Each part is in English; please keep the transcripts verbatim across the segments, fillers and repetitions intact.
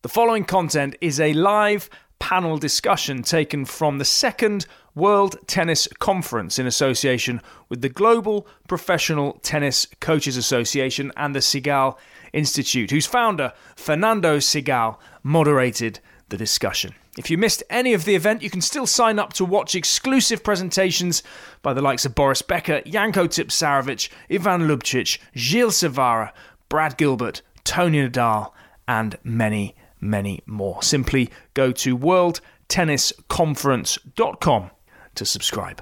The following content is a live panel discussion taken from the second World Tennis Conference in association with the Global Professional Tennis Coaches Association and the Sigal Institute, whose founder, Fernando Sigal, moderated the discussion. If you missed any of the event, you can still sign up to watch exclusive presentations by the likes of Boris Becker, Janko Tipsarevic, Ivan Lubčić, Gilles Savara, Brad Gilbert, Tony Nadal, and many many more. Simply go to world tennis conference dot com to subscribe.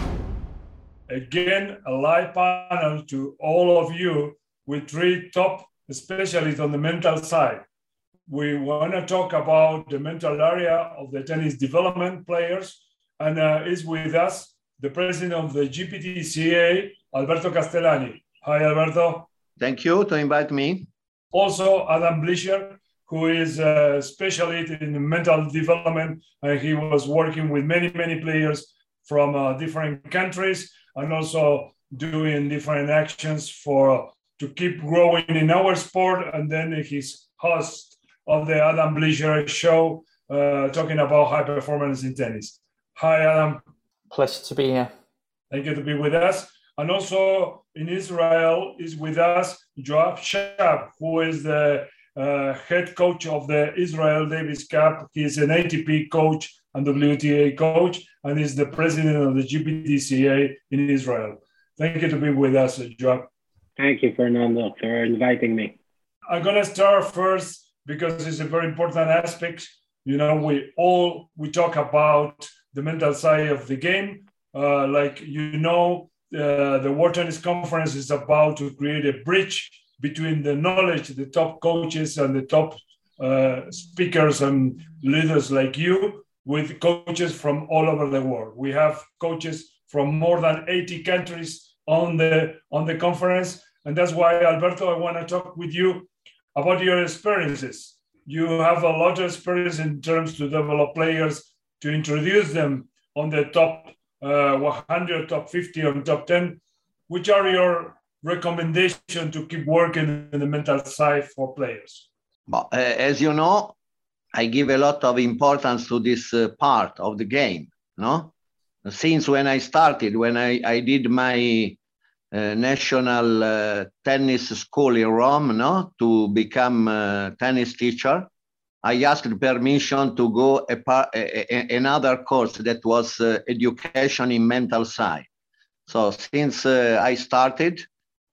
Again, a live panel to all of you with three top specialists on the mental side. We want to talk about the mental area of the tennis development players, and uh, is with us the president of the G P T C A, Alberto Castellani. Hi, Alberto. Thank you to invite me. Also, Adam Blischer, who is a specialist in mental development, and he was working with many, many players from uh, different countries, and also doing different actions for to keep growing in our sport. And then he's host of the Adam Blischer show, uh, talking about high performance in tennis. Hi, Adam. Pleasure to be here. Thank you to be with us. And also in Israel is with us Joab Shab, who is the uh, head coach of the Israel Davis Cup. He is an A T P coach and W T A coach, and is the president of the G P T C A in Israel. Thank you to be with us, Joab. Thank you, Fernando, for inviting me. I'm going to start first because it's a very important aspect. You know, we all, we talk about the mental side of the game. Uh, like, you know, uh, the World Tennis Conference is about to create a bridge between the knowledge, the top coaches and the top uh, speakers and leaders like you, with coaches from all over the world. We have coaches from more than eighty countries on the on the conference. And that's why, Alberto, I want to talk with you about your experiences. You have a lot of experience in terms to develop players, to introduce them on the top uh, one hundred, top fifty, or top ten. Which are your recommendations to keep working in the mental side for players? Well, uh, as you know, I give a lot of importance to this uh, part of the game. No, since when I started, when I, I did my uh, national uh, tennis school in Rome, no, to become a tennis teacher, I asked permission to go a par- a, a, another course that was uh, education in mental side. So since uh, I started,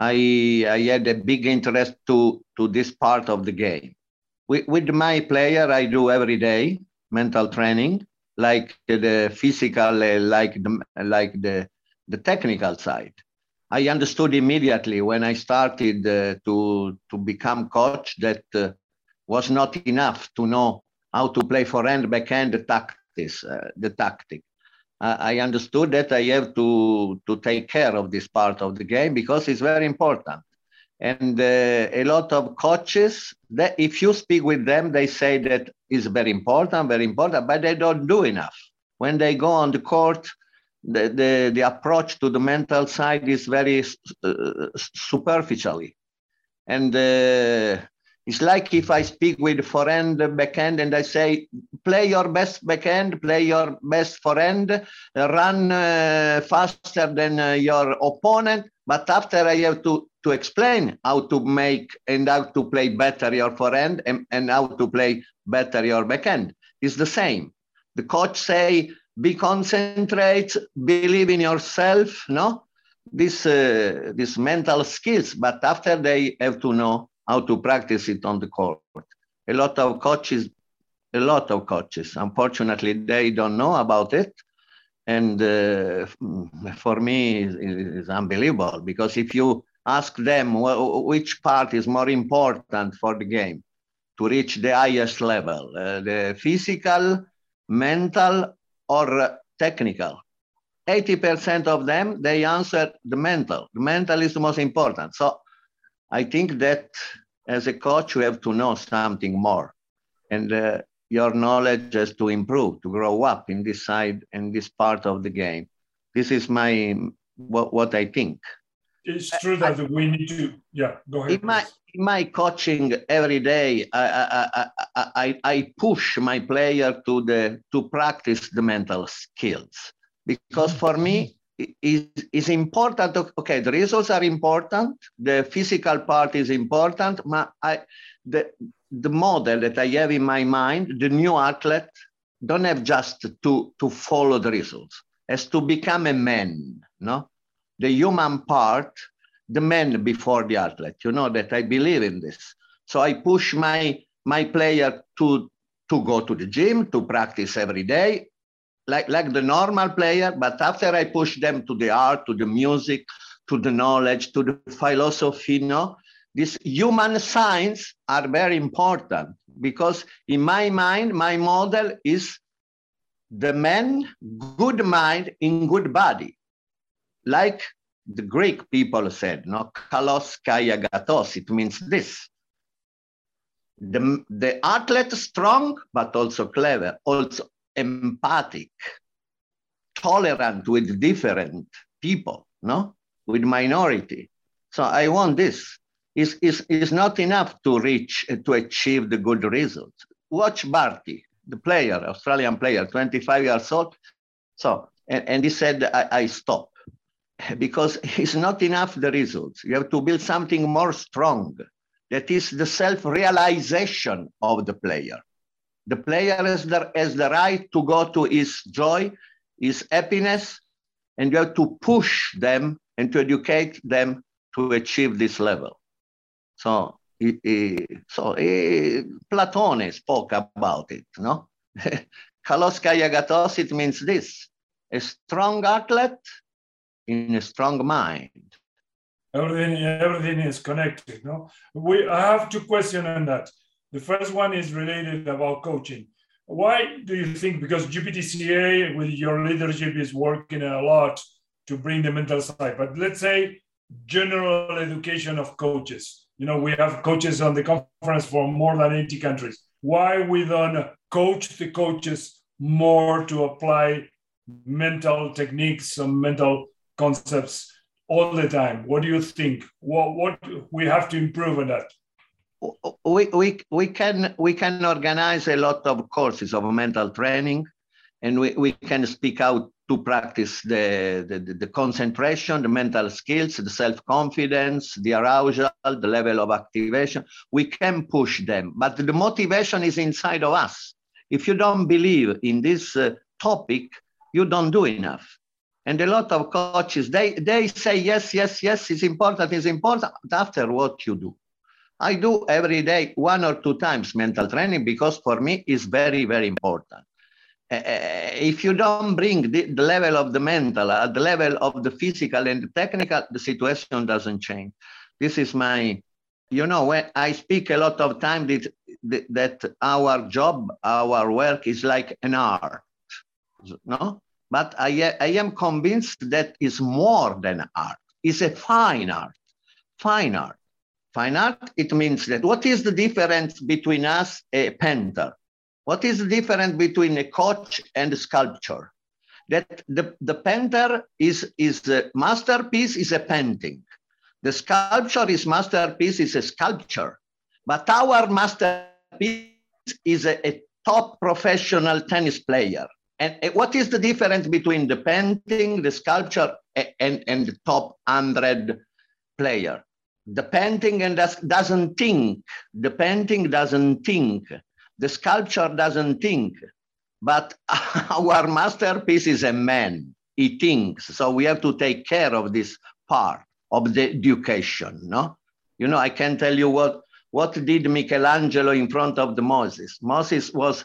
I, I had a big interest to, to this part of the game. With, with my player, I do every day mental training, like the physical, uh, like the like the, the technical side. I understood immediately when I started uh, to, to become coach that uh, was not enough to know how to play forehand, backhand, the tactics, uh, the tactic. Uh, I understood that I have to, to take care of this part of the game because it's very important. And uh, a lot of coaches, that if you speak with them, they say that it's very important, very important, but they don't do enough. When they go on the court, the, the, the approach to the mental side is very uh, superficially. And uh, it's like if I speak with forehand, backhand, and I say, play your best backhand, play your best forehand, run uh, faster than uh, your opponent. But after I have to, to explain how to make and how to play better your forehand and, and how to play better your backhand. It's the same. The coach say, be concentrate, believe in yourself, no? This, uh, this mental skills, but after they have to know how to practice it on the court. A lot of coaches, a lot of coaches, unfortunately, they don't know about it. And uh, for me, it's unbelievable, because if you ask them which part is more important for the game to reach the highest level, uh, the physical, mental, or technical, eighty percent of them, they answer the mental. The mental is the most important. So I think that as a coach, you have to know something more. And uh, your knowledge has to improve, to grow up in this side and this part of the game. This is my what, what I think. It's true that I, we need to, yeah, go ahead. In my, in my coaching every day, I, I, I, I, I push my player to the to practice the mental skills, because for me it is important. Okay, the results are important, the physical part is important, but I, the the model that I have in my mind, the new athlete, don't have just to to follow the results, has to become a man, no, the human part. The man before the athlete, you know that I believe in this. So I push my my player to to go to the gym, to practice every day, like, like the normal player. But after I push them to the art, to the music, to the knowledge, to the philosophy, you know, these human signs are very important, because in my mind, my model is the man, good mind in good body. Like the Greek people said, no, kalos kaiagatos, it means this. The, the athlete strong, but also clever, also empathic, tolerant with different people, no, with minority. So I want this. It's, it's, it's not enough to reach, to achieve the good results. Watch Barty, the player, Australian player, twenty-five years old. So, and, and he said, I, I stop. Because it's not enough the results. You have to build something more strong. That is the self-realization of the player. The player has the, has the right to go to his joy, his happiness, and you have to push them and to educate them to achieve this level. So, he, he, so he, Platone spoke about it, no? Kalos kaiagatos, it means this: a strong athlete in a strong mind. Everything, everything is connected, no? We, I have two questions on that. The first one is related about coaching. Why do you think, because G P T C A with your leadership is working a lot to bring the mental side, but let's say general education of coaches. You know, we have coaches on the conference for more than eighty countries. Why we don't coach the coaches more to apply mental techniques and mental concepts all the time? What do you think? What what we have to improve on that? We we we can we can organize a lot of courses of mental training, and we, we can speak out to practice the, the, the concentration, the mental skills, the self-confidence, the arousal, the level of activation. We can push them, but the motivation is inside of us. If you don't believe in this uh, topic, you don't do enough. And a lot of coaches, they, they say, yes, yes, yes, it's important, it's important, after what you do. I do every day, one or two times mental training, because for me it's very, very important. Uh, if you don't bring the, the level of the mental, at uh, the level of the physical and the technical, the situation doesn't change. This is my, you know, when I speak a lot of time that, that our job, our work is like an art, no? But I, I am convinced that it's more than art. It's a fine art, fine art. Fine art, it means that what is the difference between us, a painter? What is the difference between a coach and a sculptor? That the, the painter is, is a masterpiece, is a painting. The sculpture is masterpiece, is a sculpture. But our masterpiece is a, a top professional tennis player. And what is the difference between the painting, the sculpture, and, and the top one hundred player? The painting and doesn't think. The painting doesn't think. The sculpture doesn't think. But our masterpiece is a man. He thinks. So we have to take care of this part of the education. No, you know, I can tell you what what did Michelangelo in front of the Moses. Moses was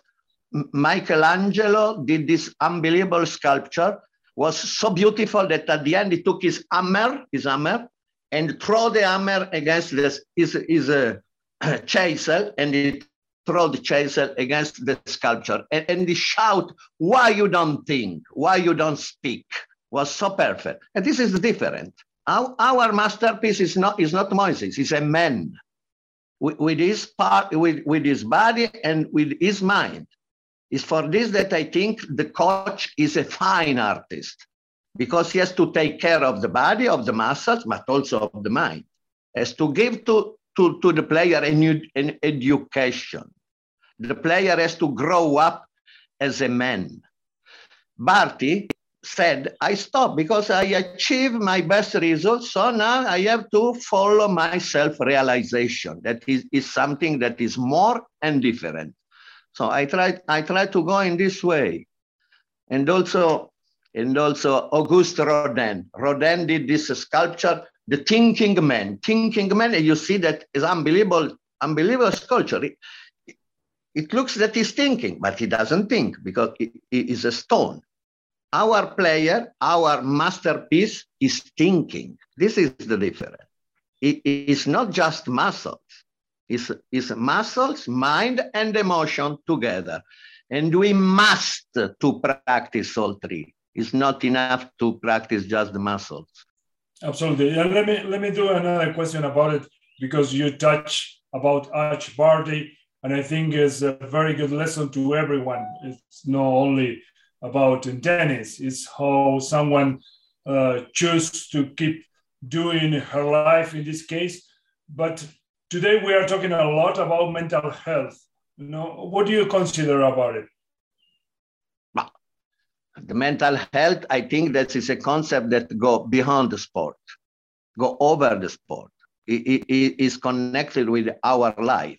Michelangelo did this unbelievable sculpture. Was so beautiful that at the end he took his hammer, his hammer. and throw the hammer against this, his, his uh, chisel, and he throw the chisel against the sculpture. And, and he shout, why you don't think, why you don't speak, was so perfect. And this is different. Our, our masterpiece is not, is not Moses, he's a man with, with his part, with, with his body and with his mind. It's for this that I think the coach is a fine artist, because he has to take care of the body, of the muscles, but also of the mind. Has to give to, to, to the player an, an education. The player has to grow up as a man. Barty said, I stopped because I achieved my best results, so now I have to follow my self-realization. That is, is something that is more and different. So I try, I try to go in this way. And also, and also Auguste Rodin. Rodin did this sculpture, The Thinking Man. Thinking Man, and you see that is unbelievable, unbelievable sculpture. It, it looks that he's thinking, but he doesn't think because it, it is a stone. Our player, our masterpiece is thinking. This is the difference. It is not just muscles. It's, it's muscles, mind, and emotion together. And we must to practice all three. It's not enough to practice just the muscles. Absolutely. And let me let me do another question about it, because you touch about Ash Barty, and I think it's a very good lesson to everyone. It's not only about in tennis, it's how someone uh, chooses to keep doing her life in this case. But today we are talking a lot about mental health. You know, what do you consider about it? The mental health, I think that is a concept that go beyond the sport, go over the sport. It, it, it is connected with our life,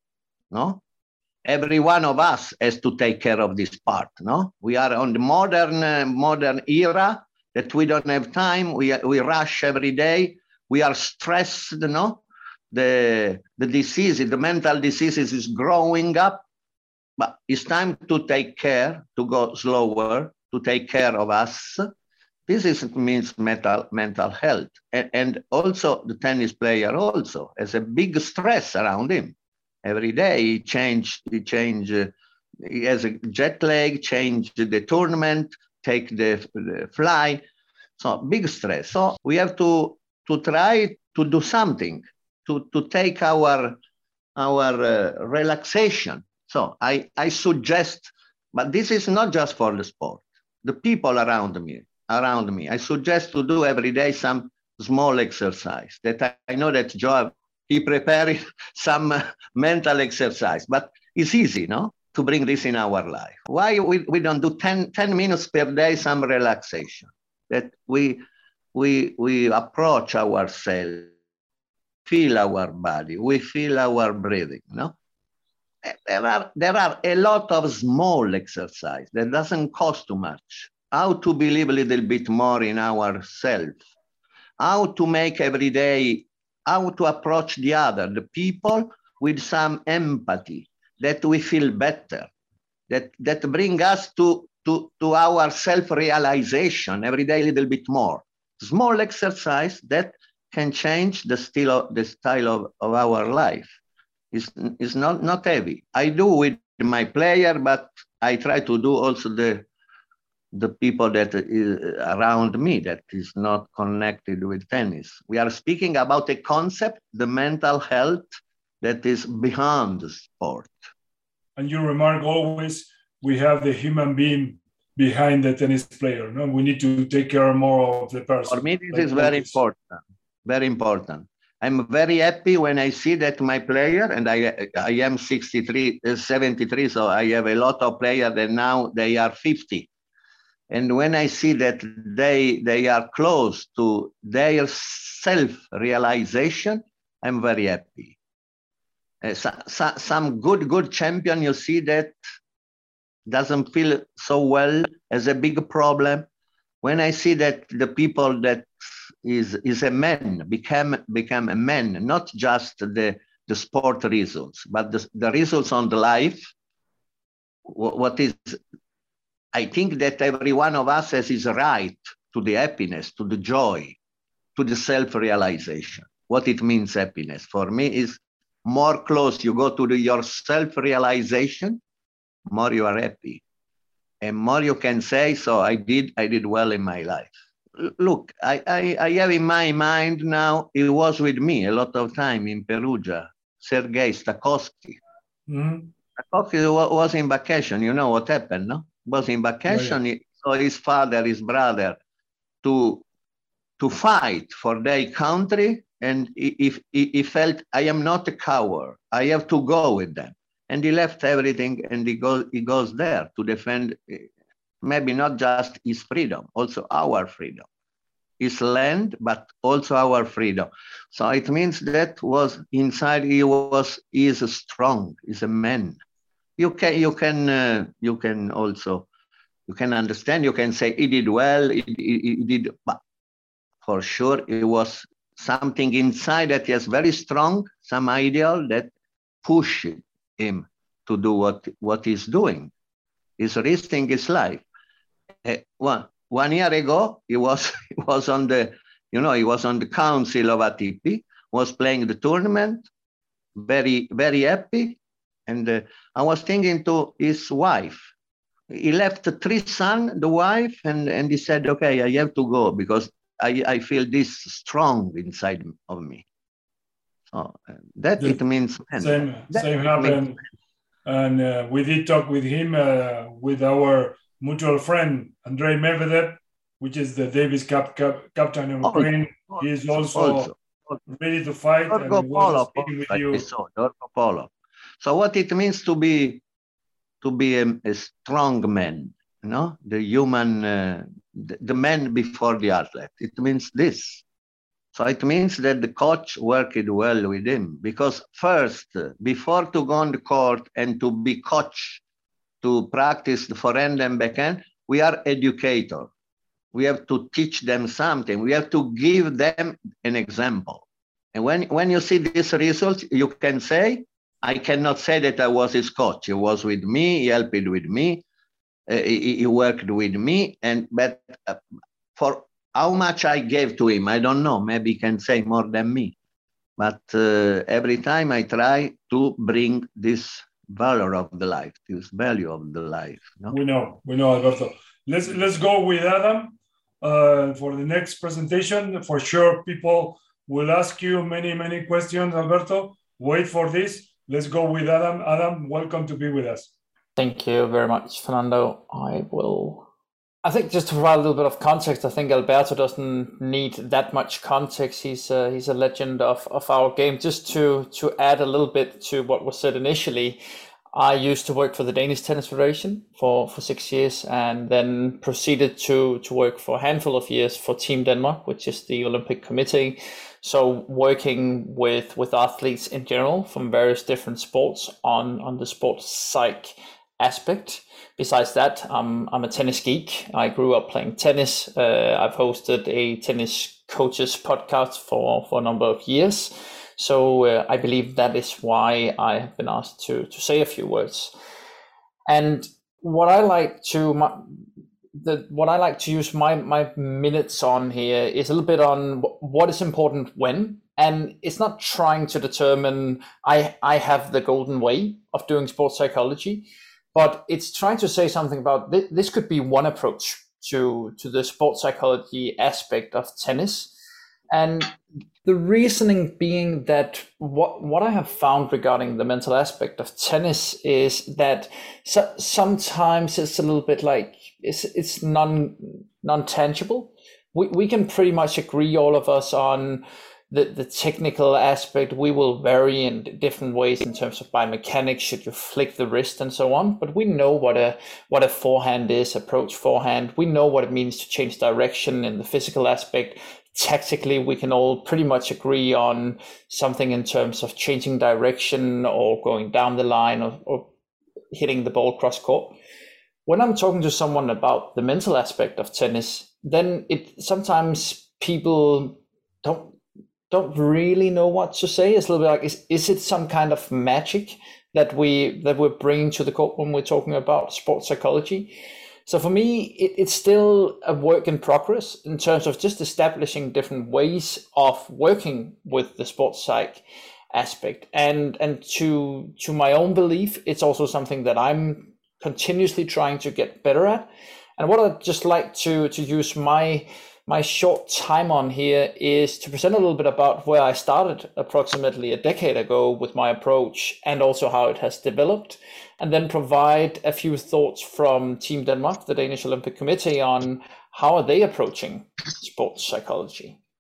no? Every one of us has to take care of this part, no? We are on the modern, uh, modern era that we don't have time. We, we rush every day. We are stressed, no? The, the diseases, the mental diseases is growing up, but it's time to take care, to go slower, to take care of us. This is, means mental, mental health. And, and also the tennis player also has a big stress around him. Every day he change, he change, uh, he has a jet lag, change the tournament, take the, the fly. So big stress. So we have to, to try to do something, to, to take our, our uh, relaxation. So I, I suggest, but this is not just for the sport. The people around me, around me, I suggest to do every day some small exercise. That I, I know that Joe, he prepared some uh, mental exercise, but it's easy, no, to bring this in our life. Why we, we don't do ten, ten minutes per day, some relaxation, that we, we, we approach ourselves, feel our body, we feel our breathing, no? There are, there are a lot of small exercise that doesn't cost too much. How to believe a little bit more in ourselves. How to make every day, how to approach the other, the people with some empathy, that we feel better, that, that bring us to, to, to our self-realization every day a little bit more. Small exercise that can change the style of, the style of, of our life. It's, it's not, not heavy. I do with my player, but I try to do also the, the people that is around me that is not connected with tennis. We are speaking about a concept, the mental health, that is beyond the sport. And you remark always, we have the human being behind the tennis player. No, we need to take care more of the person. For me, this like is very always. important, very important. I'm very happy when I see that my player, and I, I am sixty-three, seventy-three, so I have a lot of players that now they are fifty. And when I see that they, they are close to their self-realization, I'm very happy. Uh, so, so, some good, good champion, you see that doesn't feel so well, as a big problem. When I see that the people that is, is a man, become, become a man, not just the, the sport results, but the, the results on the life, what is, I think that every one of us has his right to the happiness, to the joy, to the self-realization. What it means happiness for me is more close you go to the, your self-realization, more you are happy. And more you can say, so I did, I did well in my life. Look, I, I, I have in my mind now, it was with me a lot of time in Perugia, Sergei Stakhovsky. Mm-hmm. Stakhovsky was in vacation, you know what happened, no? Was in vacation, Yeah, yeah. so his father, his brother, to, to fight for their country, and he, he, he felt, I am not a coward. I have to go with them. And he left everything, and he goes, he goes there to defend maybe not just his freedom, also our freedom. His land, but also our freedom. So it means that was inside, he was, he is strong, he's a man. You can, you can, uh, you can also, you can understand, you can say he did well, he, he, he did, but for sure it was something inside that is very strong, some ideal that pushed him to do what, what he's doing. He's risking his life. Uh, one, one year ago, he was, he was on the, you know, he was on the council of A T P, was playing the tournament, very, very happy. And uh, I was thinking to his wife, he left three sons, the wife, and, and he said, okay, I have to go because I, I feel this strong inside of me. So uh, that the, it means same, same happened. And uh, we did talk with him, uh, with our mutual friend, Andrei Medvedev, which is the Davis Cup cap, captain of Ukraine. He is also, also ready to fight. Dorgo and Polo, with you. So, Dorgo Polo. So what it means to be to be a, a strong man, you know, the human, uh, the, the man before the athlete. It means this. So it means that the coach worked well with him because first, before to go on the court and to be coach, to practice the forehand and backhand, we are educator. We have to teach them something. We have to give them an example. And when, when you see these results, you can say, I cannot say that I was his coach. He was with me, he helped with me, uh, he, he worked with me, and but uh, for how much I gave to him, I don't know. Maybe he can say more than me. But uh, every time I try to bring this valor of the life, this value of the life. No? We know, we know, Alberto. Let's let's go with Adam uh, for the next presentation. For sure, people will ask you many, many questions, Alberto. Wait for this. Let's go with Adam. Adam, welcome to be with us. Thank you very much, Fernando. I will... I think just to provide a little bit of context, I think Alberto doesn't need that much context. He's a, he's a legend of, of our game. Just to, to add a little bit to what was said initially, I used to work for the Danish Tennis Federation for, for six years and then proceeded to, to work for a handful of years for Team Denmark, which is the Olympic Committee. So working with, with athletes in general from various different sports on, on the sports psych aspect. Besides that, um, I'm a tennis geek. I grew up playing tennis. Uh, I've hosted a tennis coaches podcast for, for a number of years. So uh, I believe that is why I have been asked to, to say a few words. And what I like to my, the what I like to use my, my minutes on here is a little bit on what is important when. And it's not trying to determine I, I have the golden way of doing sports psychology. But it's trying to say something about th- this could be one approach to, to the sports psychology aspect of tennis. And the reasoning being that what, what I have found regarding the mental aspect of tennis is that so, sometimes it's a little bit like it's, it's non, non-tangible. We, we can pretty much agree, all of us, on The, the technical aspect. We will vary in different ways in terms of biomechanics, should you flick the wrist and so on. But we know what a what a forehand is, approach forehand. We know what it means to change direction in the physical aspect. Tactically, we can all pretty much agree on something in terms of changing direction or going down the line or, or hitting the ball cross court. When I'm talking to someone about the mental aspect of tennis, then it sometimes people don't don't really know what to say. It's a little bit like, is, is it some kind of magic that we that we're bringing to the court when we're talking about sports psychology? So for me, it, it's still a work in progress in terms of just establishing different ways of working with the sports psych aspect. And and to to my own belief, it's also something that I'm continuously trying to get better at. And what I'd just like to to use my My short time on here is to present a little bit about where I started approximately a decade ago with my approach and also how it has developed, and then provide a few thoughts from Team Denmark, the Danish Olympic Committee, on how are they approaching sports psychology.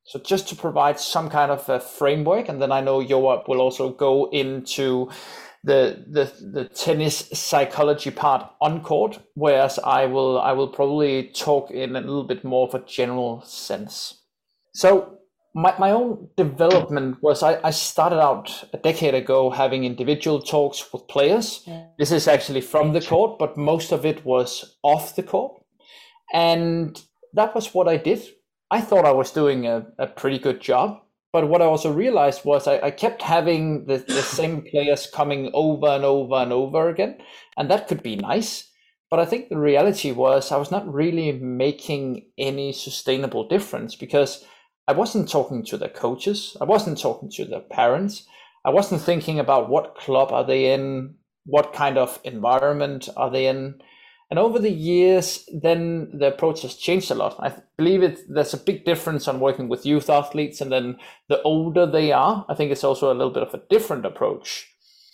So just to provide some kind of a framework, and then I know Joab will also go into the the the tennis psychology part on court, whereas I will I will probably talk in a little bit more of a general sense. So my, my own development was I, I started out a decade ago having individual talks with players. This is actually from the court, but most of it was off the court. And that was what I did. I thought I was doing a, a pretty good job. But what I also realized was I, I kept having the, the same players coming over and over and over again. And that could be nice. But I think the reality was I was not really making any sustainable difference, because I wasn't talking to the coaches. I wasn't talking to the parents. I wasn't thinking about what club are they in, what kind of environment are they in. And over the years, then the approach has changed a lot. I believe it, there's a big difference on working with youth athletes, and then the older they are, I think it's also a little bit of a different approach.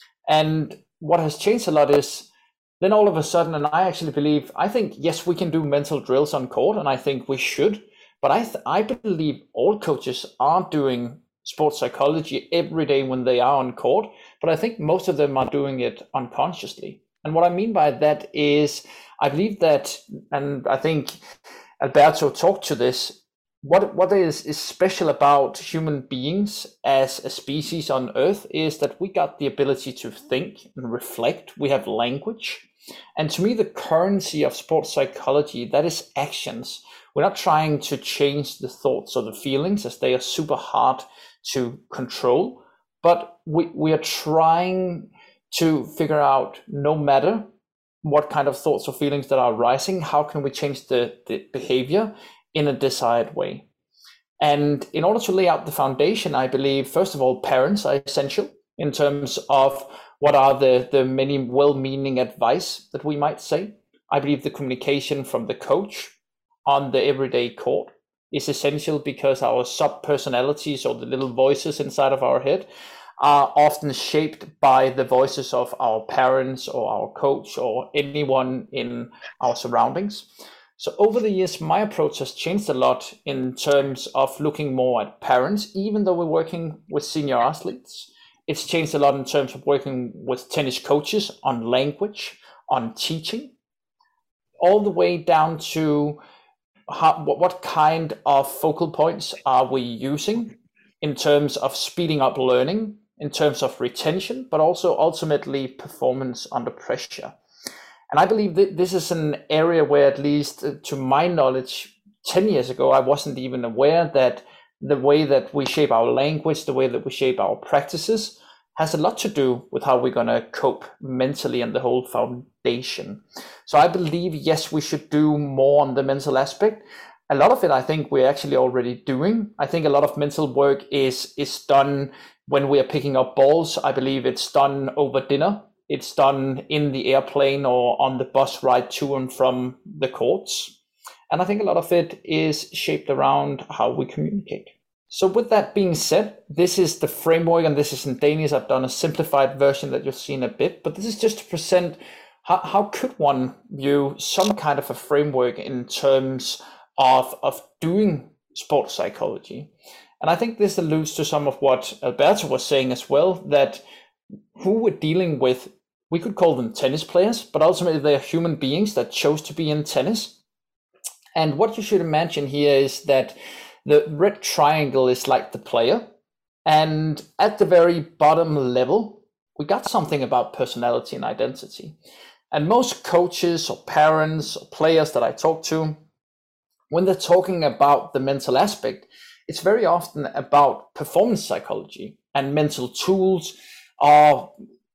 And what has changed a lot is then all of a sudden, and I actually believe, I think, yes, we can do mental drills on court, and I think we should. But I th- I believe all coaches are doing sports psychology every day when they are on court, but I think most of them are doing it unconsciously. And what I mean by that is, I believe that, and I think Alberto talked to this, what what is, is special about human beings as a species on Earth is that we got the ability to think and reflect. We have language. And to me, the currency of sports psychology, that is actions. We're not trying to change the thoughts or the feelings, as they are super hard to control, but we, we are trying to figure out, no matter what kind of thoughts or feelings that are rising, how can we change the, the behavior in a desired way? And in order to lay out the foundation, I believe, first of all, parents are essential in terms of what are the, the many well-meaning advice that we might say. I believe the communication from the coach on the everyday court is essential, because our sub-personalities, or the little voices inside of our head, are often shaped by the voices of our parents or our coach or anyone in our surroundings. So over the years, my approach has changed a lot in terms of looking more at parents, even though we're working with senior athletes. It's changed a lot in terms of working with tennis coaches on language, on teaching, all the way down to how, what, what kind of focal points are we using in terms of speeding up learning, in terms of retention, but also ultimately performance under pressure. And I believe that this is an area where, at least to my knowledge, ten years ago, I wasn't even aware that the way that we shape our language, the way that we shape our practices, has a lot to do with how we're going to cope mentally and the whole foundation. So I believe, yes, we should do more on the mental aspect. A lot of it, I think, we're actually already doing. I think a lot of mental work is is done when we are picking up balls. I believe it's done over dinner. It's done in the airplane or on the bus ride to and from the courts. And I think a lot of it is shaped around how we communicate. So with that being said, this is the framework, and this is in Danish. I've done a simplified version that you've seen a bit, but this is just to present how, how could one view some kind of a framework in terms of, of doing sports psychology. And I think this alludes to some of what Alberto was saying as well, that who we're dealing with, we could call them tennis players, but ultimately they are human beings that chose to be in tennis. And what you should imagine here is that the red triangle is like the player. And at the very bottom level, we got something about personality and identity. And most coaches or parents or players that I talk to, when they're talking about the mental aspect, it's very often about performance psychology and mental tools. Or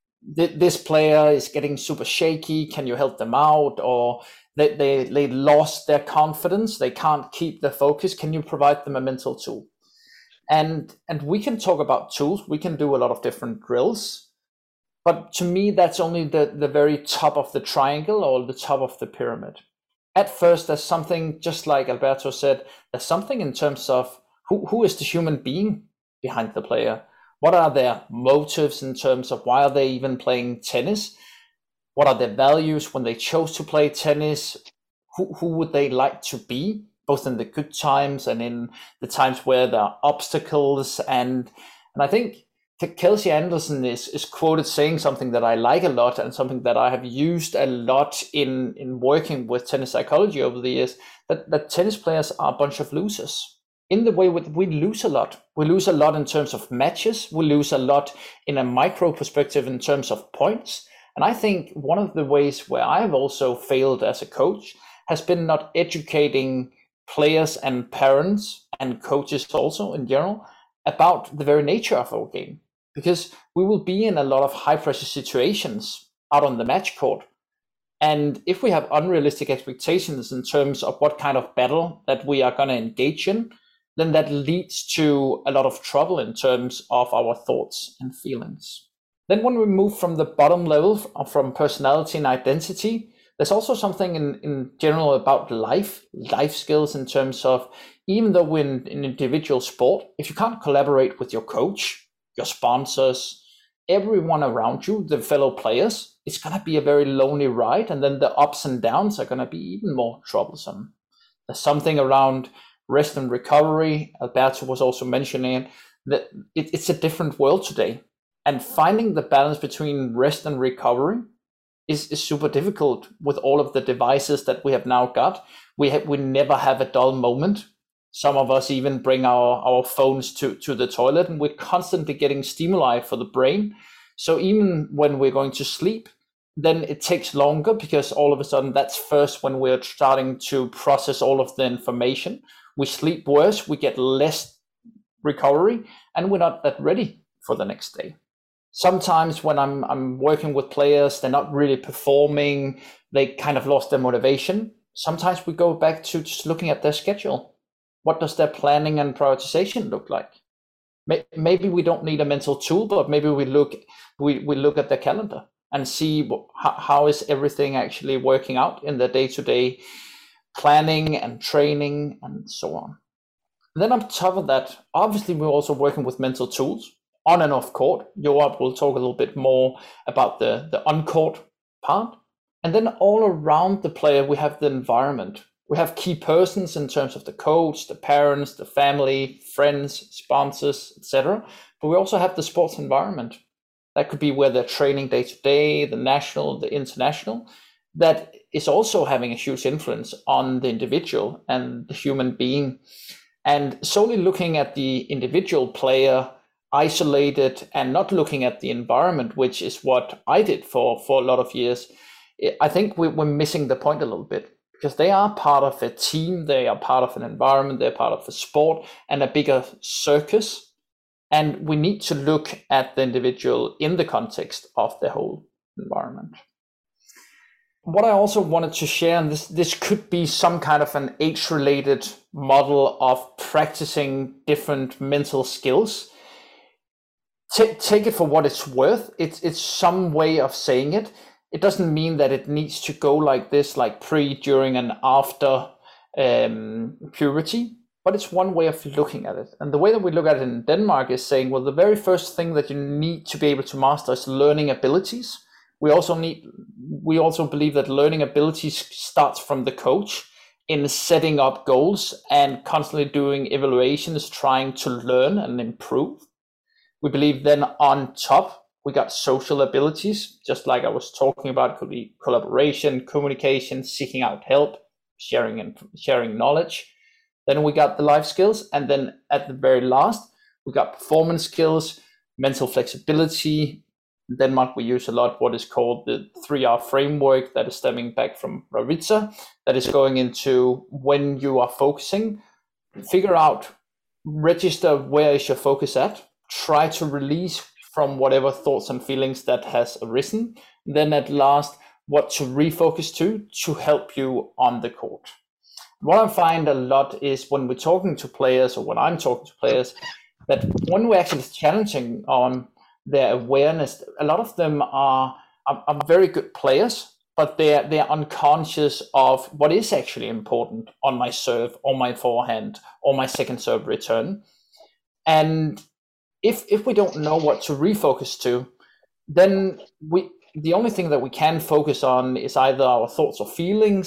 this player is getting super shaky, can you help them out? Or they, they, they lost their confidence, they can't keep their focus, can you provide them a mental tool? And, and we can talk about tools, we can do a lot of different drills. But to me, that's only the, the very top of the triangle or the top of the pyramid. At first, there's something, just like Alberto said, there's something in terms of who, who is the human being behind the player? What are their motives in terms of why are they even playing tennis? What are their values when they chose to play tennis? Who, who would they like to be both in the good times and in the times where there are obstacles. And and I think Kelsey Anderson is, is quoted saying something that I like a lot and something that I have used a lot in, in working with tennis psychology over the years, that, that tennis players are a bunch of losers. In the way with, we lose a lot. We lose a lot in terms of matches. We lose a lot in a micro perspective in terms of points. And I think one of the ways where I've also failed as a coach has been not educating players and parents and coaches also in general about the very nature of our game. Because we will be in a lot of high pressure situations out on the match court. And if we have unrealistic expectations in terms of what kind of battle that we are going to engage in, then that leads to a lot of trouble in terms of our thoughts and feelings. Then when we move from the bottom level, from personality and identity, there's also something in, in general about life, life skills in terms of, even though we're in an individual sport, if you can't collaborate with your coach, your sponsors, everyone around you, the fellow players, it's going to be a very lonely ride. And then the ups and downs are going to be even more troublesome. There's something around rest and recovery. Alberto was also mentioning that it, it's a different world today. And finding the balance between rest and recovery is, is super difficult with all of the devices that we have now got. We have, we never have a dull moment. Some of us even bring our, our phones to, to the toilet, and we're constantly getting stimuli for the brain. So even when we're going to sleep, then it takes longer because all of a sudden that's first when we're starting to process all of the information. We sleep worse, we get less recovery, and we're not that ready for the next day. Sometimes when I'm I'm working with players, they're not really performing, they kind of lost their motivation. Sometimes we go back to just looking at their schedule. What does their planning and prioritization look like? Maybe we don't need a mental tool, but maybe we look we, we look at their calendar and see how, how is everything actually working out in their day-to-day planning and training and so on. And then on top of that, obviously we're also working with mental tools on and off court. Joab will talk a little bit more about the, the on-court part. And then all around the player, we have the environment. We have key persons in terms of the coach, the parents, the family, friends, sponsors, et cetera. But we also have the sports environment. That could be where they're training day to day, the national, the international. That is also having a huge influence on the individual and the human being. And solely looking at the individual player isolated and not looking at the environment, which is what I did for, for a lot of years, I think we, we're missing the point a little bit. Because they are part of a team, they are part of an environment, they're part of a sport and a bigger circus. And we need to look at the individual in the context of the whole environment. What I also wanted to share, and this, this could be some kind of an age-related model of practicing different mental skills. T- take it for what it's worth. It's, it's some way of saying it. It doesn't mean that it needs to go like this, like pre, during, and after um, puberty, but it's one way of looking at it. And the way that we look at it in Denmark is saying, well, the very first thing that you need to be able to master is learning abilities. We also need, we also believe that learning abilities starts from the coach in setting up goals and constantly doing evaluations, trying to learn and improve. We believe then on top, we got social abilities, just like I was talking about. It could be collaboration, communication, seeking out help, sharing and sharing knowledge. Then we got the life skills. And then at the very last, we got performance skills, mental flexibility. In Denmark, we use a lot what is called the three R framework that is stemming back from Ravitsa, that is going into when you are focusing, figure out, register where is your focus at, try to release from whatever thoughts and feelings that has arisen. Then at last, what to refocus to, to help you on the court. What I find a lot is when we're talking to players, or when I'm talking to players, that when we're actually challenging on their awareness, a lot of them are, are, are very good players, but they're, they're unconscious of what is actually important on my serve, or my forehand, or my second serve return. And If if we don't know what to refocus to, then we the only thing that we can focus on is either our thoughts or feelings,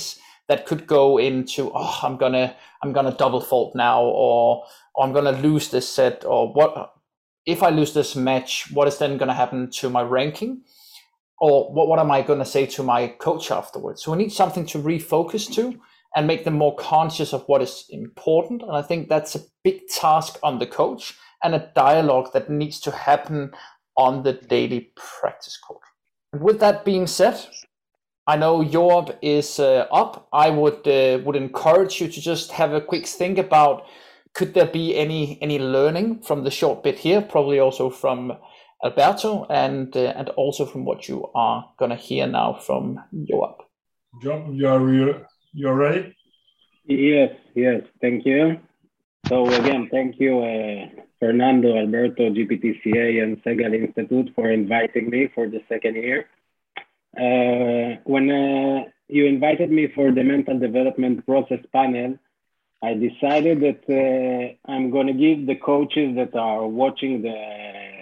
that could go into, oh, I'm gonna I'm gonna double fault now, or, or I'm gonna lose this set, or what if I lose this match, what is then gonna happen to my ranking? Or what, what am I gonna say to my coach afterwards? So we need something to refocus to and make them more conscious of what is important. And I think that's a big task on the coach and a dialogue that needs to happen on the daily practice court. And with that being said, I know Joab is uh, up. I would uh, would encourage you to just have a quick think about, could there be any any learning from the short bit here, probably also from Alberto, and uh, and also from what you are going to hear now from Joab. Joab, you are you ready? Yes, yes, thank you. So again, thank you, uh, Fernando, Alberto, G P T C A, and Segal Institute for inviting me for the second year. Uh, when uh, you invited me for the mental development process panel, I decided that uh, I'm going to give the coaches that are watching the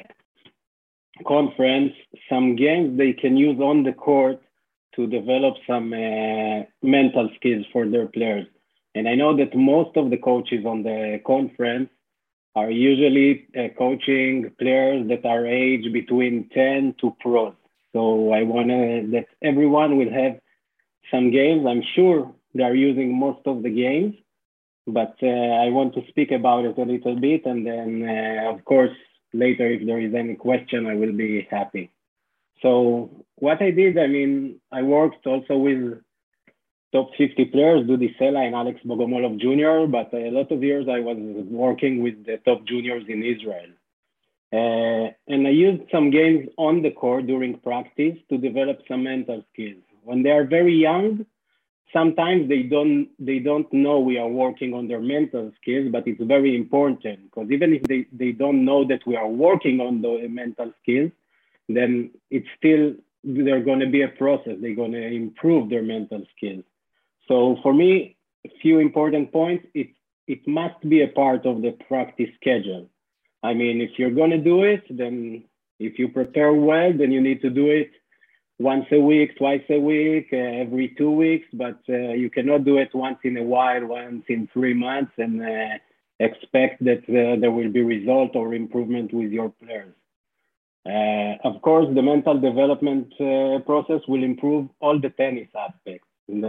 conference some games they can use on the court to develop some uh, mental skills for their players. And I know that most of the coaches on the conference are usually uh, coaching players that are aged between ten to pros. So I want to that everyone will have some games. I'm sure they are using most of the games, but uh, I want to speak about it a little bit. And then, uh, of course, later, if there is any question, I will be happy. So what I did, I mean, I worked also with top fifty players, Dudi Sela and Alex Bogomolov Junior, but a lot of years I was working with the top juniors in Israel. Uh, and I used some games on the court during practice to develop some mental skills. When they are very young, sometimes they don't, they don't know we are working on their mental skills, but it's very important, because even if they, they don't know that we are working on the mental skills, then it's still, they're going to be a process. They're going to improve their mental skills. So for me, a few important points, it, it must be a part of the practice schedule. I mean, if you're going to do it, then if you prepare well, then you need to do it once a week, twice a week, uh, every two weeks, but uh, you cannot do it once in a while, once in three months, and uh, expect that uh, there will be result or improvement with your players. Uh, of course, the mental development uh, process will improve all the tennis aspects,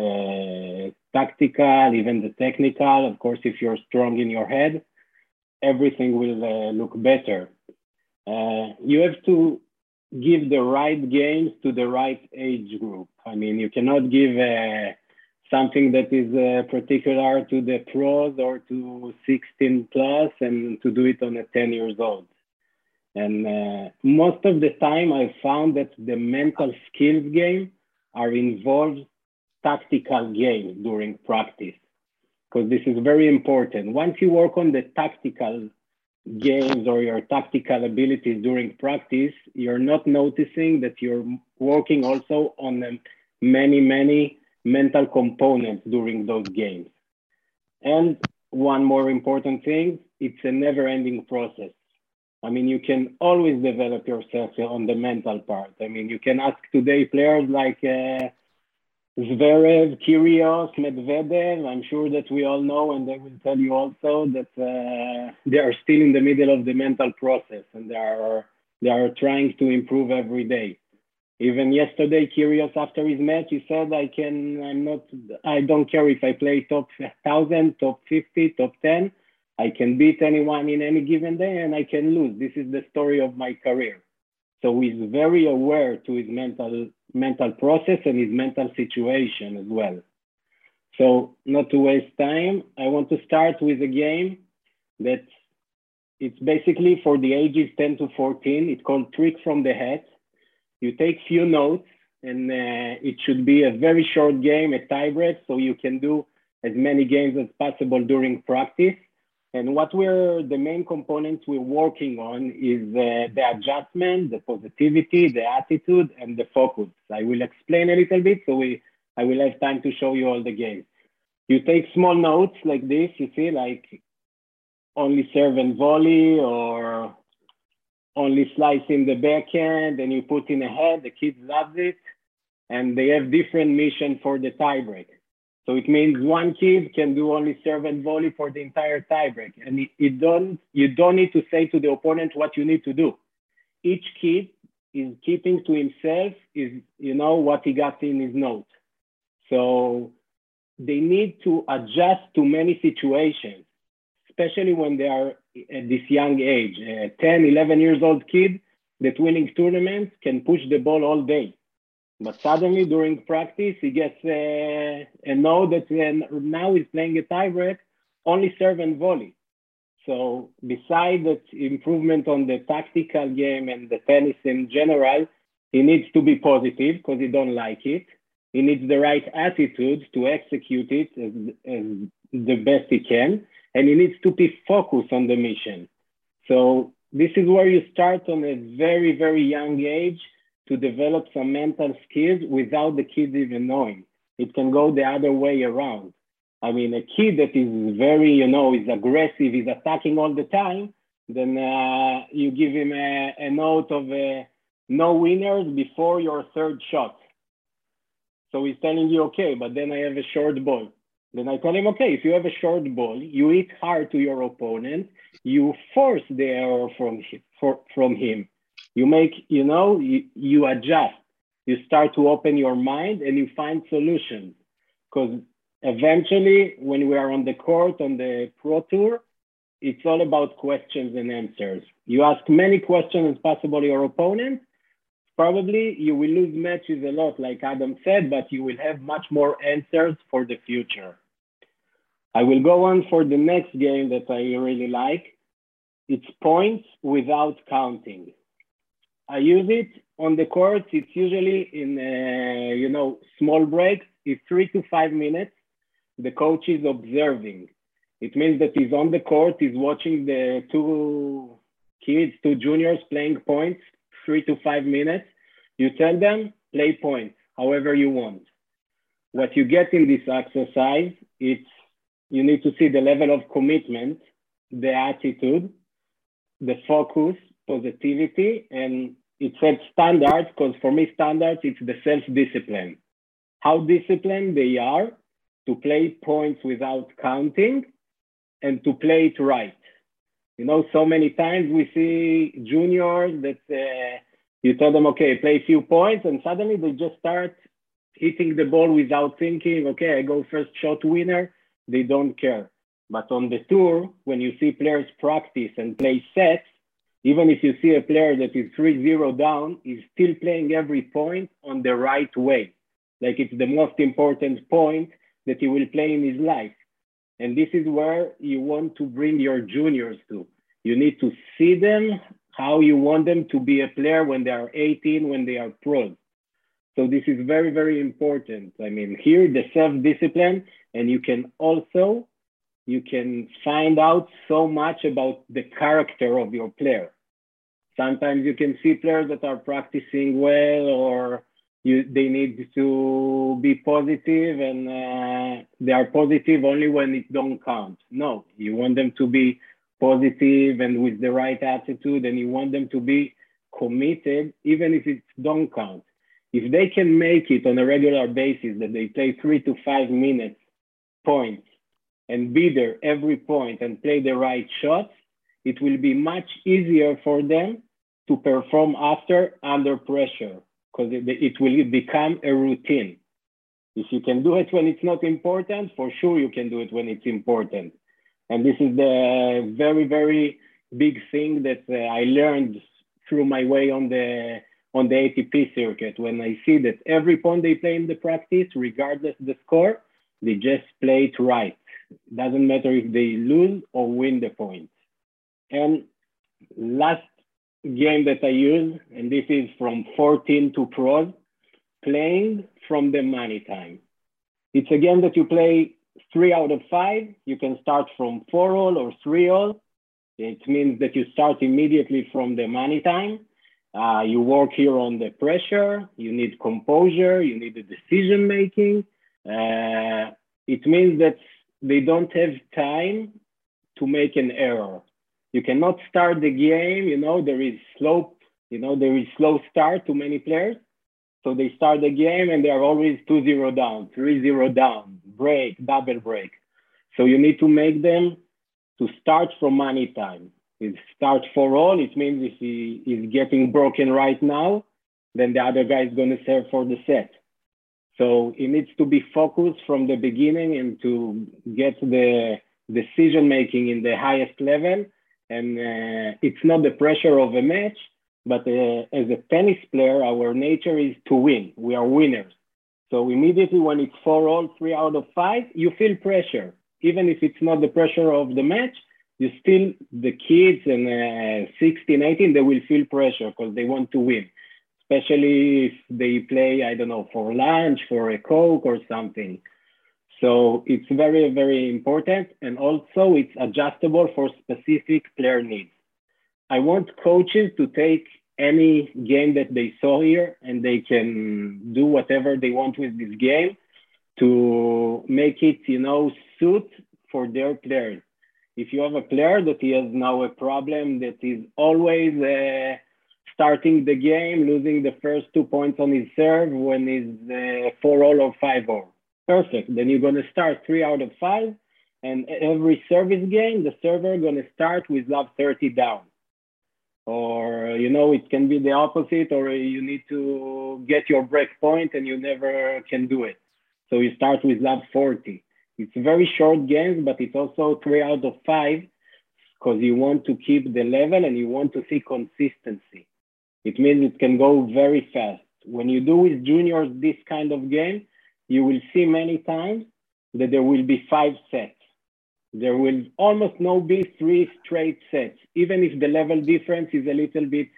the tactical, even the technical. Of course, if you're strong in your head, everything will uh, look better. Uh, you have to give the right games to the right age group. I mean, you cannot give uh, something that is uh, particular to the pros or to sixteen plus and to do it on a ten years old. And uh, most of the time I found that the mental skills game are involved tactical games during practice, because this is very important. Once you work on the tactical games or your tactical abilities during practice, you're not noticing that you're working also on um, many, many mental components during those games. And one more important thing, it's a never-ending process. I mean, you can always develop yourself on the mental part. I mean, you can ask today players like uh, Zverev, Kyrgios, Medvedev. I'm sure that we all know, and they will tell you also that uh, they are still in the middle of the mental process, and they are they are trying to improve every day. Even yesterday, Kyrgios, after his match, he said, "I can. I'm not. I don't care if I play top thousand, top fifty, top ten. I can beat anyone in any given day, and I can lose. This is the story of my career." So he's very aware to his mental mental process and his mental situation as well. So not to waste time, I want to start with a game that it's basically for the ages ten to fourteen. It's called Trick from the Hat. You take few notes, and uh, it should be a very short game, a tiebreak, so you can do as many games as possible during practice. And what we're, the main components we're working on is uh, the adjustment, the positivity, the attitude, and the focus. I will explain a little bit, so we, I will have time to show you all the games. You take small notes like this, you see, like only serve and volley, or only slice in the backhand, and you put in a head, the kids love it, and they have different mission for the tiebreak. So it means one kid can do only serve and volley for the entire tiebreak. And it, it don't, you don't need to say to the opponent what you need to do. Each kid is keeping to himself is, you know, what he got in his note. So they need to adjust to many situations, especially when they are at this young age. A ten, eleven years old kid that winning tournaments can push the ball all day. But suddenly during practice, he gets uh, a note that uh, now he's playing a tiebreak, only serve and volley. So besides that improvement on the tactical game and the tennis in general, he needs to be positive because he don't like it. He needs the right attitude to execute it as, as the best he can. And he needs to be focused on the mission. So this is where you start on a very, very young age to develop some mental skills without the kids even knowing. It can go the other way around. I mean, a kid that is very, you know, is aggressive, is attacking all the time, then uh, you give him a, a note of uh, no winners before your third shot. So he's telling you, okay, but then I have a short ball. Then I tell him, okay, if you have a short ball, you hit hard to your opponent, you force the error from, for, from him. You make, you know, you, you adjust. You start to open your mind and you find solutions. Because eventually, when we are on the court, on the Pro Tour, it's all about questions and answers. You ask many questions as possible to your opponent. Probably you will lose matches a lot, like Adam said, but you will have much more answers for the future. I will go on for the next game that I really like. It's points without counting. I use it on the court. It's usually in, uh, you know, small breaks. It's three to five minutes. The coach is observing. It means that he's on the court. He's watching the two kids, two juniors playing points, three to five minutes. You tell them, play points, however you want. What you get in this exercise, it's, you need to see the level of commitment, the attitude, the focus, positivity, and it sets standards, because for me, standards, it's the self-discipline. How disciplined they are to play points without counting and to play it right. You know, so many times we see juniors that uh, you tell them, okay, play a few points, and suddenly they just start hitting the ball without thinking, okay, I go first shot winner. They don't care. But on the tour, when you see players practice and play sets, even if you see a player that is three zero down, he's still playing every point on the right way. Like it's the most important point that he will play in his life. And this is where you want to bring your juniors to. You need to see them, how you want them to be a player when they are eighteen, when they are pros. So this is very, very important. I mean, here, the self-discipline, and you can also, you can find out so much about the character of your player. Sometimes you can see players that are practicing well, or you, they need to be positive, and uh, they are positive only when it don't count. No, you want them to be positive and with the right attitude, and you want them to be committed, even if it don't count. If they can make it on a regular basis, that they play three to five minutes points and be there every point and play the right shots, it will be much easier for them to perform after under pressure, because it, it will become a routine. If you can do it when it's not important, for sure you can do it when it's important. And this is the very, very big thing that uh, I learned through my way on the, on the A T P circuit. When I see that every point they play in the practice, regardless of the score, they just play it right. It doesn't matter if they lose or win the point. And last game that I use, and this is from fourteen to pros, playing from the money time. It's a game that you play three out of five. You can start from four all or three all. It means that you start immediately from the money time. Uh, you work here on the pressure. You need composure. You need the decision making. Uh, it means that they don't have time to make an error. You cannot start the game, you know, there is slow, you know, there is slow start to many players. So they start the game and they are always two zero down, three zero down, break, double break. So you need to make them to start from money time. It start for all, it means if he is getting broken right now, then the other guy is going to serve for the set. So it needs to be focused from the beginning and to get the decision-making in the highest level. And uh, it's not the pressure of a match, but uh, as a tennis player, our nature is to win. We are winners. So immediately when it's four all, three out of five, you feel pressure. Even if it's not the pressure of the match, you still, the kids and uh, sixteen, eighteen, they will feel pressure because they want to win. Especially if they play, I don't know, for lunch, for a Coke or something. So it's very, very important. And also it's adjustable for specific player needs. I want coaches to take any game that they saw here and they can do whatever they want with this game to make it, you know, suit for their players. If you have a player that he has now a problem that is always uh, starting the game, losing the first two points on his serve when he's uh, four all or five all. Perfect. Then you're going to start three out of five. And every service game, the server going to start with love thirty down. Or, you know, it can be the opposite, or you need to get your break point and you never can do it. So you start with love forty. It's very short games, but it's also three out of five because you want to keep the level and you want to see consistency. It means it can go very fast. When you do with juniors this kind of game, you will see many times that there will be five sets. There will almost no be three straight sets, even if the level difference is a little bit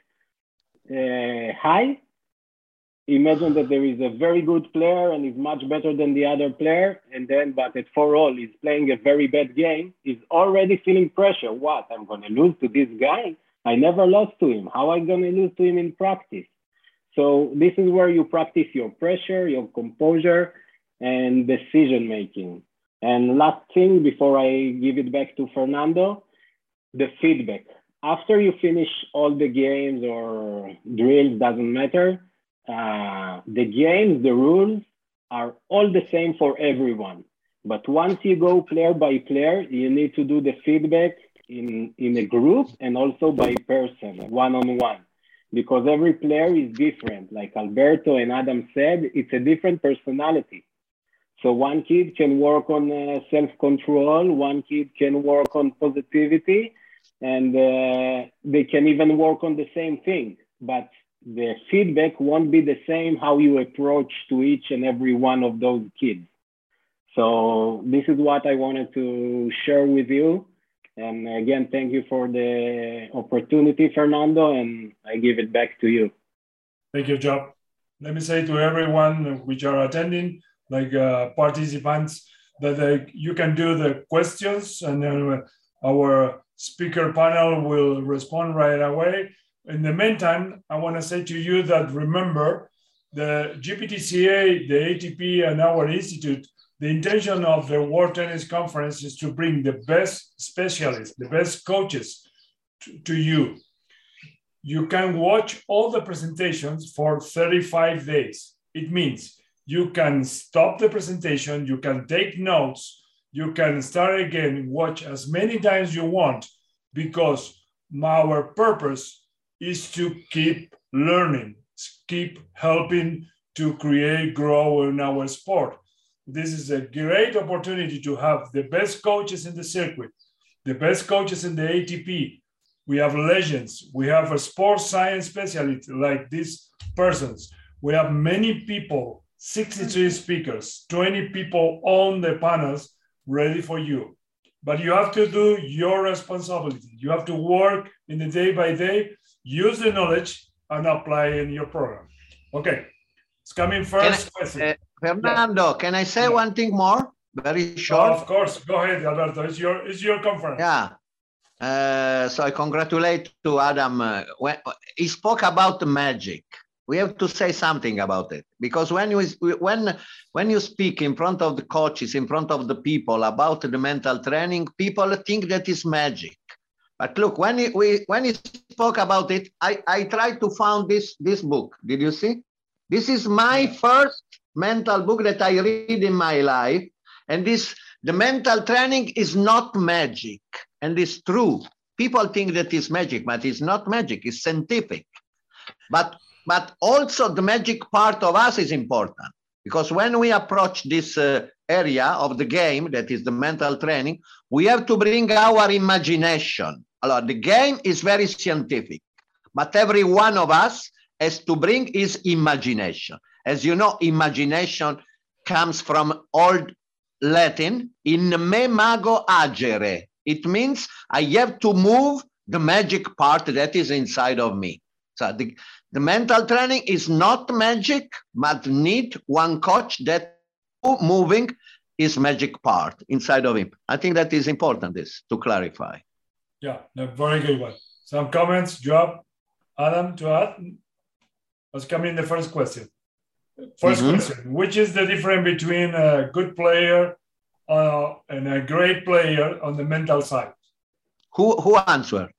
uh, high. Imagine that there is a very good player and is much better than the other player, and then, but at four all, he's playing a very bad game. He's already feeling pressure. What? I'm going to lose to this guy? I never lost to him. How am I going to lose to him in practice? So this is where you practice your pressure, your composure, and decision making. And last thing before I give it back to Fernando, the feedback. After you finish all the games or drills, doesn't matter. Uh, the games, the rules are all the same for everyone. But once you go player by player, you need to do the feedback in, in a group and also by person, one-on-one. Because every player is different. Like Alberto and Adam said, it's a different personality. So one kid can work on uh, self-control, one kid can work on positivity, and uh, they can even work on the same thing. But the feedback won't be the same how you approach to each and every one of those kids. So this is what I wanted to share with you. And again, thank you for the opportunity, Fernando, and I give it back to you. Thank you, Job. Let me say to everyone which are attending, like uh, participants, that uh, you can do the questions and then our speaker panel will respond right away. In the meantime, I want to say to you that remember the G P T C A, the A T P, and our institute, the intention of the World Tennis Conference is to bring the best specialists, the best coaches to, to you. You can watch all the presentations for thirty-five days. It means you can stop the presentation, you can take notes, you can start again, watch as many times you want, because our purpose is to keep learning, keep helping to create, grow in our sport. This is a great opportunity to have the best coaches in the circuit, the best coaches in the A T P. We have legends. We have a sports science specialist like these persons. We have many people, sixty-three speakers, twenty people on the panels ready for you. But you have to do your responsibility. You have to work in the day by day, use the knowledge and apply in your program. Okay, it's coming first. Can I, uh, Fernando, yeah. Can I say yeah. one thing more? Very short. Oh, of course, go ahead, Alberto. It's your, it's your conference. Yeah. Uh, so I congratulate to Adam. Uh, when he spoke about the magic. We have to say something about it, because when you when when you speak in front of the coaches, in front of the people about the mental training, people think that is magic. But look, when he, we when he spoke about it, I I tried to find this this book. Did you see? This is my first mental book that I read in my life, And this, the mental training is not magic, and it's true. People think that it's magic, but it's not magic, it's scientific. But, but also the magic part of us is important, because when we approach this uh, area of the game, that is the mental training, we have to bring our imagination. Alors, the game is very scientific, but every one of us has to bring his imagination. As you know, imagination comes from Old Latin, in me mago agere. It means I have to move the magic part that is inside of me. So the, the mental training is not magic, but need one coach that moving his magic part inside of him. I think that is important, this to clarify. Yeah, no, very good one. Some comments, Joab, Adam, to add? Let's come in the first question. First mm-hmm. question, which is the difference between a good player uh, and a great player on the mental side? Who who answer?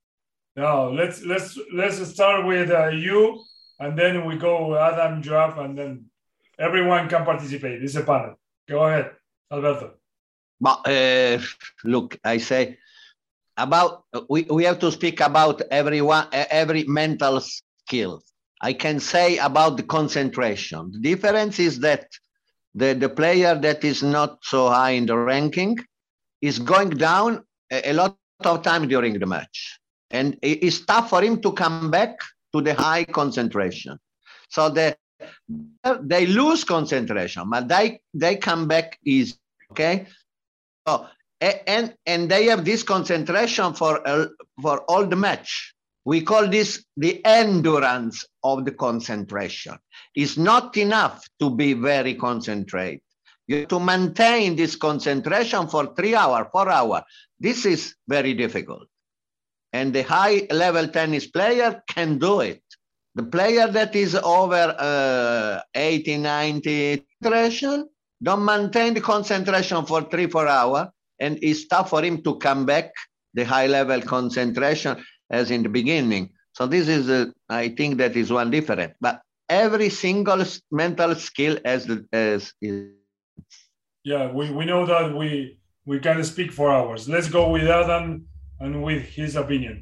Now, let's let's let's start with uh, you, and then we go Adam, Joab, and then everyone can participate. It's a panel. Go ahead, Alberto. But, uh, look, I say about, we, we have to speak about everyone, every mental skill. I can say about the concentration. The difference is that the, the player that is not so high in the ranking is going down a, a lot of time during the match. And it is tough for him to come back to the high concentration. So the, they lose concentration, but they, they come back easy, okay? So, and, and they have this concentration for, uh, for all the match. We call this the endurance of the concentration. It's not enough to be very concentrated. You have to maintain this concentration for three hours, four hours. This is very difficult. And the high-level tennis player can do it. The player that is over uh, eighty, ninety concentration don't maintain the concentration for three, four hours, and it's tough for him to come back the high-level concentration as in the beginning. So this is, a, I think that is one difference. But every single mental skill as as is. Yeah, we, we know that we we can speak for hours. Let's go with Adam and with his opinion.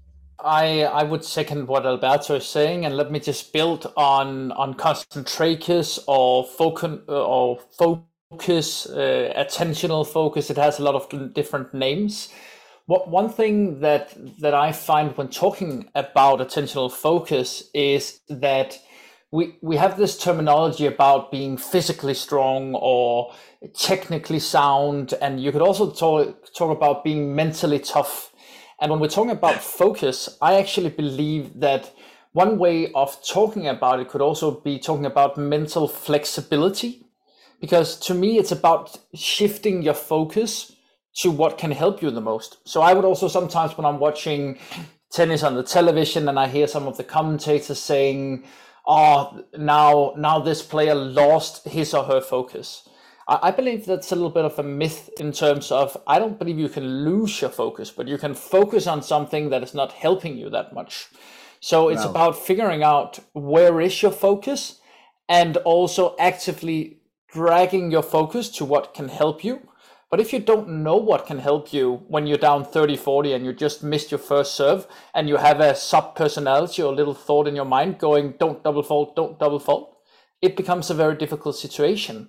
I I would second what Alberto is saying, and let me just build on on concentratus or focus or focus, uh, attentional focus. It has a lot of different names. What one thing that that I find when talking about attentional focus is that we we have this terminology about being physically strong or technically sound, and you could also talk talk about being mentally tough. And when we're talking about focus, I actually believe that one way of talking about it could also be talking about mental flexibility, because to me, it's about shifting your focus to what can help you the most. So I would also sometimes, when I'm watching tennis on the television and I hear some of the commentators saying, oh, now, now this player lost his or her focus. I believe that's a little bit of a myth in terms of, I don't believe you can lose your focus, but you can focus on something that is not helping you that much. So it's wow. about figuring out where is your focus and also actively dragging your focus to what can help you. But if you don't know what can help you when you're down thirty, forty and you just missed your first serve and you have a sub-personality or a little thought in your mind going, don't double fault, don't double fault, it becomes a very difficult situation.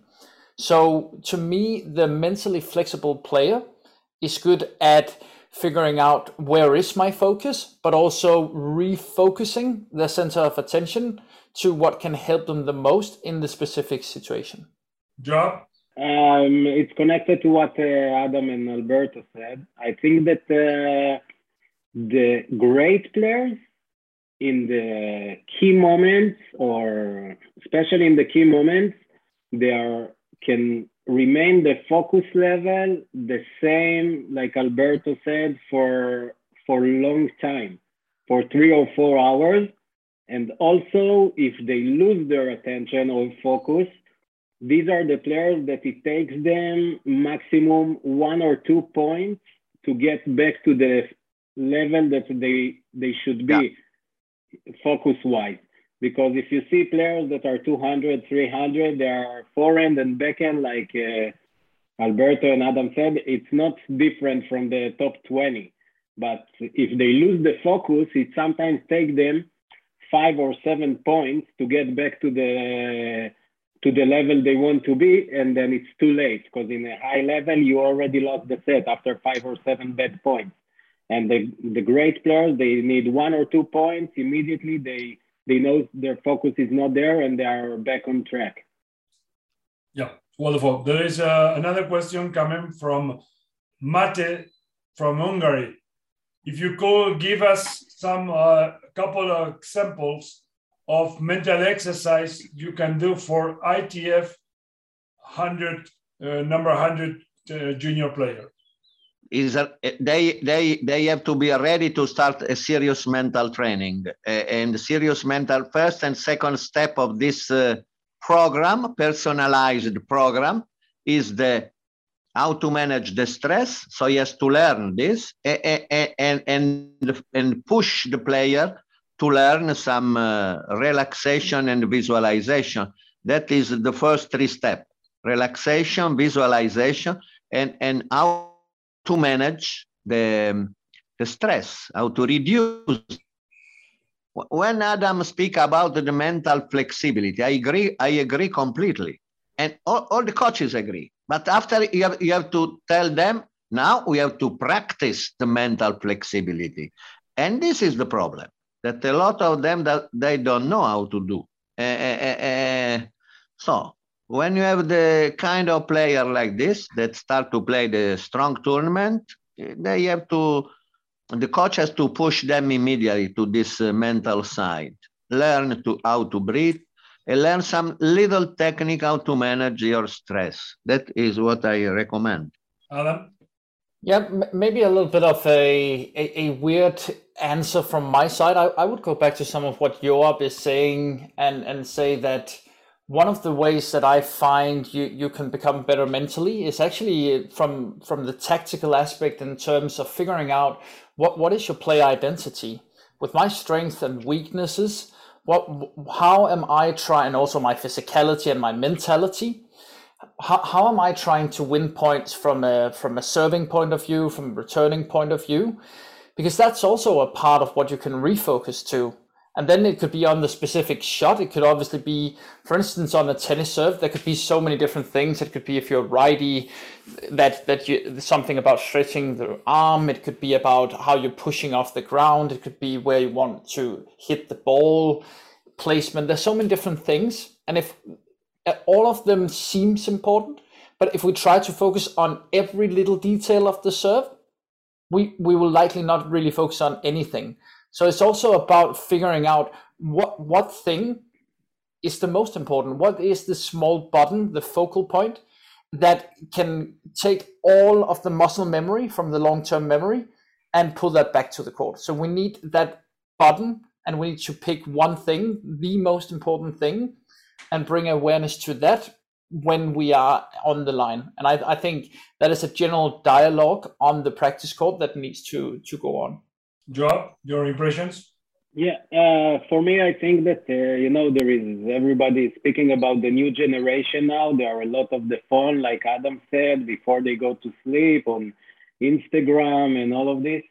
So to me, the mentally flexible player is good at figuring out where is my focus, but also refocusing the center of attention to what can help them the most in the specific situation. Joab? Um, it's connected to what uh, Adam and Alberto said. I think that uh, the great players in the key moments, or especially in the key moments, they are can remain the focus level the same, like Alberto said, for for a long time, for three or four hours. And also, if they lose their attention or focus, these are the players that it takes them maximum one or two points to get back to the level that they they should be yeah. focus-wise. Because if you see players that are two hundred, three hundred, they are forehand and backhand like uh, Alberto and Adam said, it's not different from the top twenty. But if they lose the focus, it sometimes takes them five or seven points to get back to the to the level they want to be, and then it's too late, because in a high level you already lost the set after five or seven bad points. And the the great players, they need one or two points immediately. They they know their focus is not there, and they are back on track. Yeah, wonderful. There is uh, another question coming from Mate from Hungary. If you could give us some uh, couple of examples of mental exercise you can do for I T F one hundred, uh, number one hundred uh, junior player. Is that they they they have to be ready to start a serious mental training, uh, and serious mental first and second step of this uh, program, personalized program, is the how to manage the stress. So he has to learn this and and and, and push the player to learn some uh, relaxation and visualization. That is the first three steps: relaxation, visualization, and and how to manage the the stress, how to reduce. When Adam speak about the mental flexibility, I agree. I agree completely, and all, all the coaches agree. But after you have, you have to tell them, now we have to practice the mental flexibility. And this is the problem, that a lot of them, that they don't know how to do. Uh, uh, uh, so when you have the kind of player like this that start to play the strong tournament, they have to, the coach has to push them immediately to this uh, mental side, learn to how to breathe, and learn some little technique how to manage your stress. That is what I recommend. Adam? Yeah, m- maybe a little bit of a, a, a weird answer from my side. I, I would go back to some of what Joab is saying and, and say that one of the ways that I find you, you can become better mentally is actually from, from the tactical aspect in terms of figuring out what, what is your play identity. With my strengths and weaknesses, what, how am I trying, also my physicality and my mentality, how, how am I trying to win points from a, from a serving point of view, from a returning point of view? Because that's also a part of what you can refocus to. And then it could be on the specific shot. It could obviously be, for instance, on a tennis serve, there could be so many different things. It could be if you're righty, that that you something about stretching the arm. It could be about how you're pushing off the ground. It could be where you want to hit the ball, placement. There's so many different things. And if all of them seems important, but if we try to focus on every little detail of the serve, we, we will likely not really focus on anything. So it's also about figuring out what what thing is the most important. What is the small button, the focal point, that can take all of the muscle memory from the long-term memory and pull that back to the court. So we need that button, and we need to pick one thing, the most important thing, and bring awareness to that when we are on the line. And I, I think that is a general dialogue on the practice court that needs to, to go on. Joab, your impressions? Yeah, uh, for me, I think that, uh, you know, there is, everybody is speaking about the new generation now. There are a lot of the phone, like Adam said, before they go to sleep, on Instagram and all of this.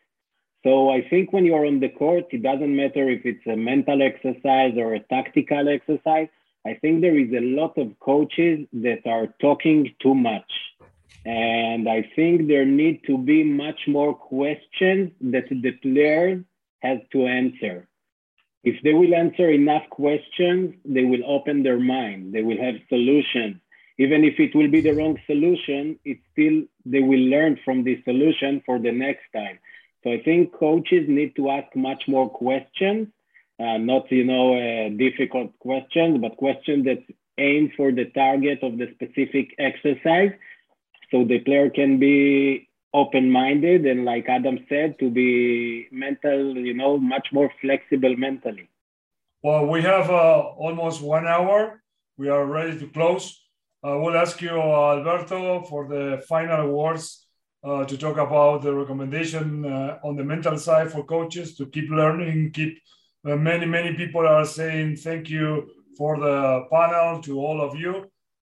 So I think when you're on the court, it doesn't matter if it's a mental exercise or a tactical exercise. I think there is a lot of coaches that are talking too much. And I think there need to be much more questions that the players have to answer. If they will answer enough questions, they will open their mind. They will have solutions. Even if it will be the wrong solution, it's still, they will learn from the solution for the next time. So I think coaches need to ask much more questions, uh, not, you know, uh, difficult questions, but questions that aim for the target of the specific exercise. So the player can be open-minded and, like Adam said, to be mental, you know, much more flexible mentally. Well, we have uh, almost one hour. We are ready to close. I will ask you, uh, Alberto, for the final words uh, to talk about the recommendation uh, on the mental side for coaches to keep learning, keep uh, many, many people are saying thank you for the panel to all of you.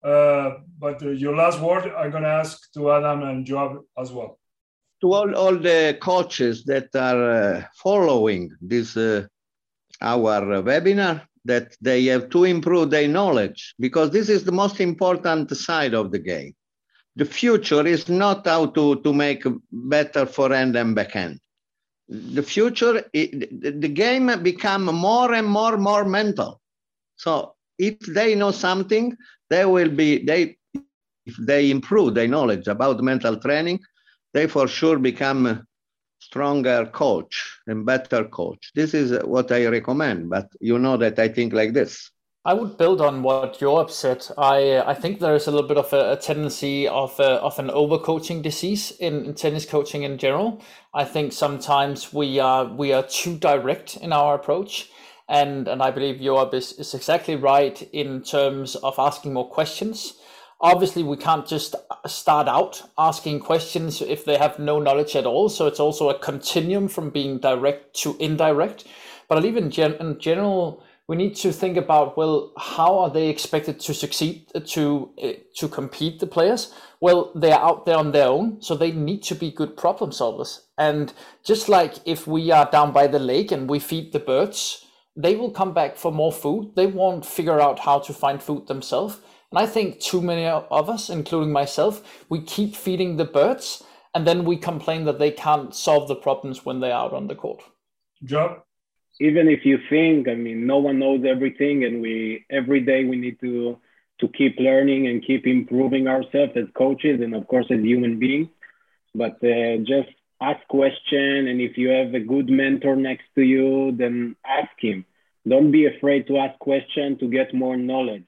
Uh, but uh, your last word, I'm going to ask to Adam and Joab as well. To all, all the coaches that are uh, following this uh, our webinar, that they have to improve their knowledge, because this is the most important side of the game. The future is not how to, to make better forehand and backhand. The future, it, the game become more and more more mental. So if they know something, they will be, they if they improve their knowledge about mental training, they for sure become a stronger coach and better coach. This is what I recommend, but you know that I think like this. I would build on what Joab said. I I think there is a little bit of a, a tendency of a, of an overcoaching disease in, in tennis coaching in general. I think sometimes we are we are too direct in our approach, and and I believe Joab is, is exactly right in terms of asking more questions. Obviously, we can't just start out asking questions if they have no knowledge at all. So it's also a continuum from being direct to indirect. But I believe in, gen- in general, we need to think about, well, how are they expected to succeed, to uh, to compete, the players? Well, they're out there on their own, so they need to be good problem solvers. And just like if we are down by the lake and we feed the birds, they will come back for more food. They won't figure out how to find food themselves. And I think too many of us, including myself, we keep feeding the birds, and then we complain that they can't solve the problems when they're out on the court. Joab? Even if you think, I mean, no one knows everything, and we every day we need to to keep learning and keep improving ourselves as coaches and of course as human beings. But uh, just ask question, and if you have a good mentor next to you, then ask him. Don't be afraid to ask question to get more knowledge.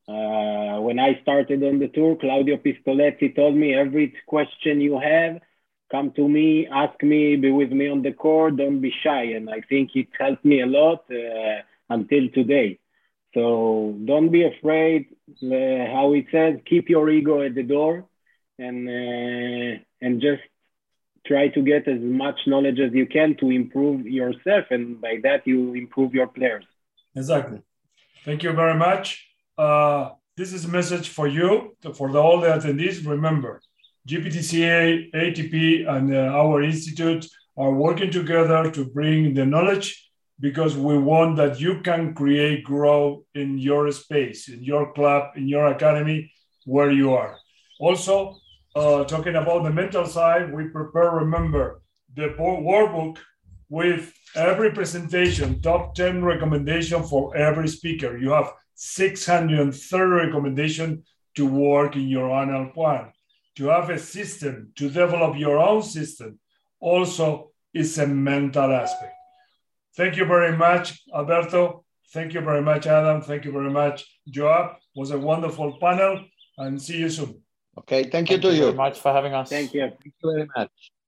Uh, when I started on the tour, Claudio Pistoletti told me, every question you have, come to me, ask me, be with me on the court, don't be shy. And I think it helped me a lot uh, until today. So don't be afraid, uh, how it says, keep your ego at the door, and, uh, and just try to get as much knowledge as you can to improve yourself. And by that, you improve your players. Exactly. Thank you very much. Uh, this is a message for you, for the, all the attendees. Remember, G P T C A, A T P, and uh, our institute are working together to bring the knowledge, because we want that you can create growth in your space, in your club, in your academy, where you are. Also, uh, talking about the mental side, we prepare, remember, the workbook with every presentation, top ten recommendation for every speaker. You have six hundred thirty recommendations to work in your annual plan. To have a system, to develop your own system, also is a mental aspect. Thank you very much, Alberto. Thank you very much, Adam. Thank you very much, Joab. It was a wonderful panel, and see you soon. Okay, thank you Thank to you you. very much for having us. Thank you. Thank you very much.